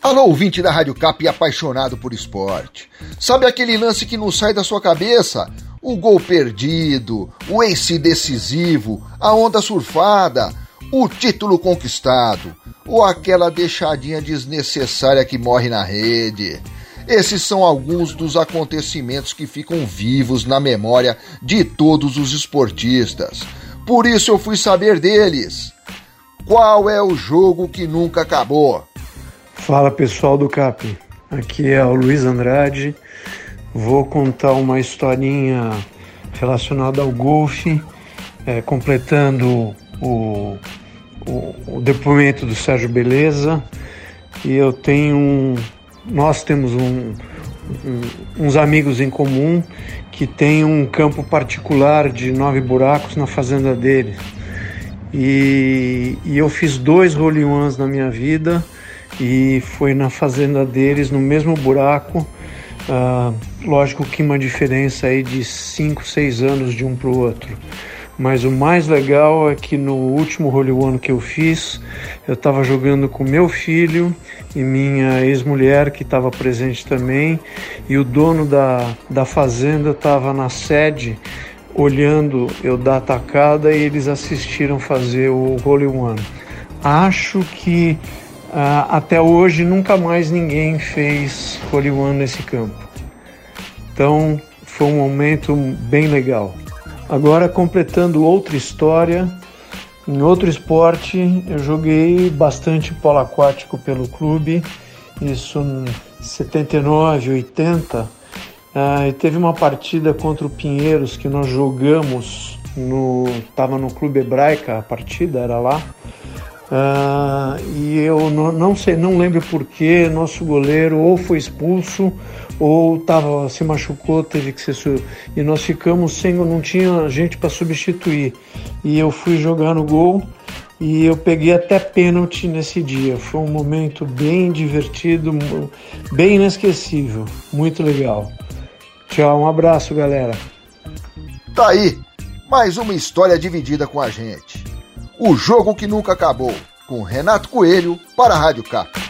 Alô, ouvinte da Rádio Cap e apaixonado por esporte. Sabe aquele lance que não sai da sua cabeça? O gol perdido, o ace decisivo, a onda surfada, o título conquistado, ou aquela deixadinha desnecessária que morre na rede. Esses são alguns dos acontecimentos que ficam vivos na memória de todos os esportistas. Por isso eu fui saber deles. Qual é o jogo que nunca acabou? Fala pessoal do CAP, aqui é o Luiz Andrade. Vou contar uma historinha relacionada ao golfe, completando o depoimento do Sérgio Beleza. E nós temos uns amigos em comum que tem um campo particular de 9 buracos na fazenda dele. E eu fiz 2 hole-in-ones na minha vida e foi na fazenda deles, no mesmo buraco. Lógico que uma diferença aí de 5, 6 anos de um para o outro. Mas o mais legal é que no último hole-in-one que eu fiz, eu estava jogando com meu filho e minha ex-mulher, que estava presente também, e o dono da fazenda estava na sede, olhando eu dar a tacada, e eles assistiram fazer o hole-in-one. Acho que até hoje nunca mais ninguém fez hole-in-one nesse campo. Então foi um momento bem legal. Agora, completando outra história, em outro esporte, eu joguei bastante polo aquático pelo clube, isso em 79, 80, e teve uma partida contra o Pinheiros que nós jogamos, estava no Clube Hebraica, a partida era lá, e eu não lembro porquê, nosso goleiro ou foi expulso ou se machucou, teve que ser, e nós ficamos não tinha gente para substituir, e eu fui jogar no gol e eu peguei até pênalti nesse dia. Foi um momento bem divertido, bem inesquecível, muito legal. Tchau, um abraço, galera. Tá aí, mais uma história dividida com a gente. O jogo que nunca acabou, com Renato Coelho para a Rádio Cap.